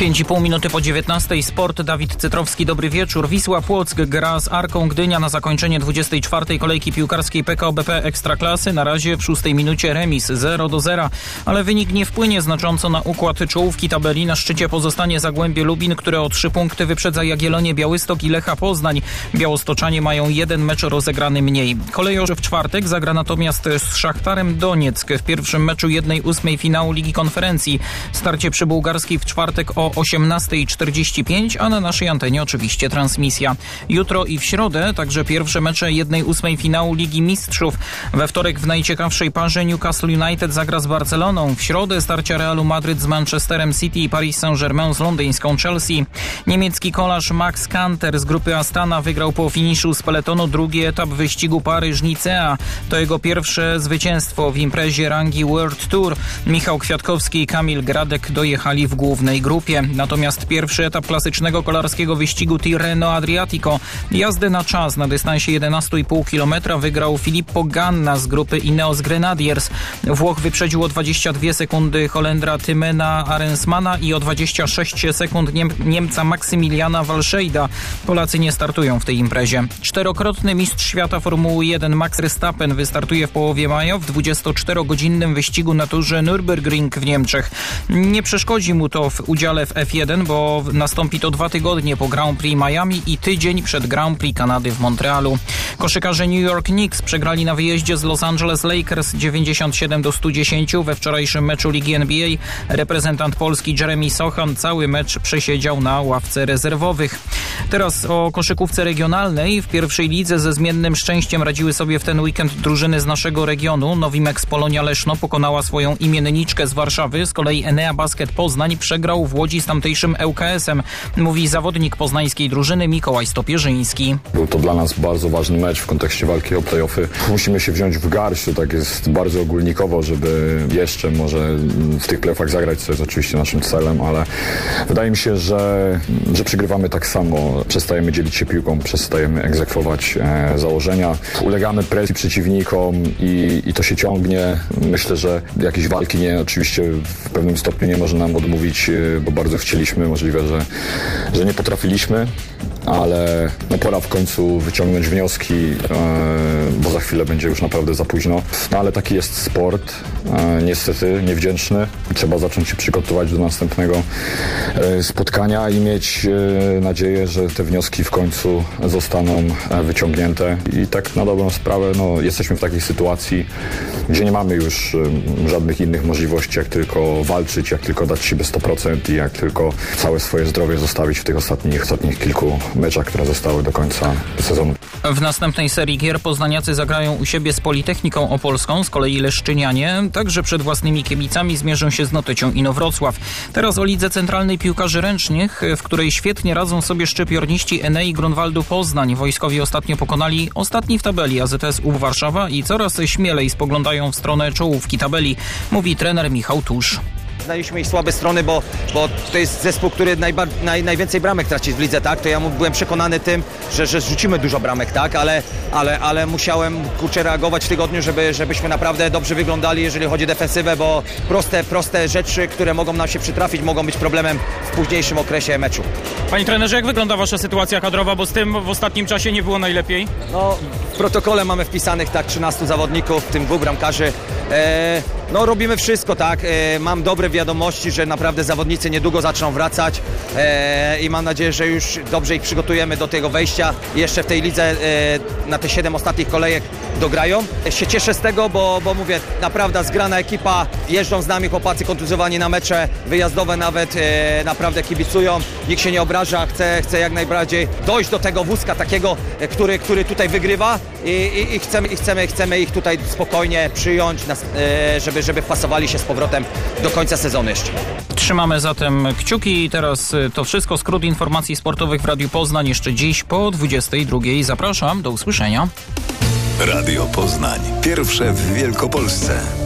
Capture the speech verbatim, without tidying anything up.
pięć i pół minuty po dziewiętnastej. Sport. Dawid Cytrowski, dobry wieczór. Wisła Płock gra z Arką Gdynia na zakończenie dwudziestej czwartej kolejki piłkarskiej P K O B P Ekstraklasy. Na razie w szóstej minucie remis zero do zera, ale wynik nie wpłynie znacząco na układ czołówki tabeli. Na szczycie pozostanie Zagłębie Lubin, które o trzy punkty wyprzedza Jagiellonię Białystok i Lecha Poznań. Białostoczanie mają jeden mecz rozegrany mniej. Kolejorz w czwartek zagra natomiast z Szachtarem Donieck w pierwszym meczu jednej ósmej finału Ligi Konferencji. Starcie przy Bułgarskiej w czwartek o osiemnasta czterdzieści pięć, a na naszej antenie oczywiście transmisja. Jutro i w środę także pierwsze mecze jednej ósmej finału Ligi Mistrzów. We wtorek w najciekawszej parze Newcastle United zagra z Barceloną. W środę starcia Realu Madryt z Manchesterem City i Paris Saint-Germain z londyńską Chelsea. Niemiecki kolarz Max Kanter z grupy Astana wygrał po finiszu z peletonu drugi etap wyścigu Paryż-Nicea. To jego pierwsze zwycięstwo w imprezie rangi World Tour. Michał Kwiatkowski i Kamil Gradek dojechali w głównej grupie. Natomiast pierwszy etap klasycznego kolarskiego wyścigu Tirreno Adriatico, jazdę na czas na dystansie jedenaście i pół kilometra wygrał Filippo Ganna z grupy Ineos Grenadiers. Włoch wyprzedził o dwadzieścia dwie sekundy Holendra Tymena Arensmana i o dwadzieścia sześć sekund Niem- Niemca Maksymiliana Walszejda. Polacy nie startują w tej imprezie. Czterokrotny mistrz świata Formuły jeden Max Verstappen wystartuje w połowie maja w dwudziestoczterogodzinnym wyścigu na torze Nürburgring w Niemczech. Nie przeszkodzi mu to w udziale w F jeden, bo nastąpi to dwa tygodnie po Grand Prix Miami i tydzień przed Grand Prix Kanady w Montrealu. Koszykarze New York Knicks przegrali na wyjeździe z Los Angeles Lakers dziewięćdziesiąt siedem do stu dziesięciu we wczorajszym meczu Ligi N B A. Reprezentant Polski Jeremy Sochan cały mecz przesiedział na ławce rezerwowych. Teraz o koszykówce regionalnej. W pierwszej lidze ze zmiennym szczęściem radziły sobie w ten weekend drużyny z naszego regionu. Nowimex Polonia Leszno pokonała swoją imienniczkę z Warszawy. Z kolei Enea Basket Poznań przegrał w Łodzi z tamtejszym L K S-em. Mówi zawodnik poznańskiej drużyny Mikołaj Stopierzyński. Był to dla nas bardzo ważny mecz w kontekście walki o play-offy. Musimy się wziąć w garść, to tak jest bardzo ogólnikowo, żeby jeszcze może w tych play-offach zagrać, co jest oczywiście naszym celem, ale wydaje mi się, że, że przegrywamy tak samo. Przestajemy dzielić się piłką, przestajemy egzekwować e, założenia. Ulegamy presji przeciwnikom i, i to się ciągnie. Myślę, że jakiejś walki nie, oczywiście w pewnym stopniu nie może nam odmówić, bo bardzo chcieliśmy, możliwe, że, że nie potrafiliśmy, ale no pora w końcu wyciągnąć wnioski, e, bo za chwilę będzie już naprawdę za późno. No ale taki jest sport, e, niestety niewdzięczny. Trzeba zacząć się przygotować do następnego e, spotkania i mieć e, nadzieję, że te wnioski w końcu zostaną e, wyciągnięte. I tak na dobrą sprawę no, jesteśmy w takiej sytuacji, gdzie nie mamy już e, żadnych innych możliwości, jak tylko walczyć, jak tylko dać siebie sto procent i jak tylko całe swoje zdrowie zostawić w tych ostatnich, ostatnich kilku meczach, które zostały do końca sezonu. W następnej serii gier poznaniacy zagrają u siebie z Politechniką Opolską, z kolei Leszczynianie także przed własnymi kibicami zmierzą się z Notecią Inowrocław. Teraz o lidze centralnej piłkarzy ręcznych, w której świetnie radzą sobie szczypiorniści Enei Grunwaldu Poznań. Wojskowi ostatnio pokonali ostatni w tabeli A Z S U Warszawa i coraz śmielej spoglądają w stronę czołówki tabeli, mówi trener Michał Tusz. Znaliśmy ich słabe strony, bo, bo to jest zespół, który najbar- naj, najwięcej bramek traci w lidze, tak? To ja byłem przekonany tym, że, że zrzucimy dużo bramek, tak? Ale, ale, ale musiałem, kurczę, reagować w tygodniu, żeby, żebyśmy naprawdę dobrze wyglądali, jeżeli chodzi o defensywę, bo proste, proste rzeczy, które mogą nam się przytrafić, mogą być problemem w późniejszym okresie meczu. Panie trenerze, jak wygląda wasza sytuacja kadrowa, bo z tym w ostatnim czasie nie było najlepiej? No, w protokole mamy wpisanych tak trzynastu zawodników, w tym dwóch bramkarzy. E, no, robimy wszystko, tak? E, mam dobre wiadomości, że naprawdę zawodnicy niedługo zaczną wracać e, i mam nadzieję, że już dobrze ich przygotujemy do tego wejścia. Jeszcze w tej lidze e, na te siedem ostatnich kolejek dograją. E, się cieszę z tego, bo, bo mówię, naprawdę zgrana ekipa, jeżdżą z nami chłopacy kontuzjowani na mecze wyjazdowe nawet, e, naprawdę kibicują, nikt się nie obraża, chce, chce jak najbardziej dojść do tego wózka takiego, e, który, który tutaj wygrywa i, i, i, chcemy, i chcemy, chcemy ich tutaj spokojnie przyjąć, nas, e, żeby, żeby wpasowali się z powrotem do końca sezonu jeszcze. Trzymamy zatem kciuki. Teraz to wszystko. Skrót informacji sportowych w Radiu Poznań jeszcze dziś po dwudziestej drugiej. Zapraszam, do usłyszenia. Radio Poznań. Pierwsze w Wielkopolsce.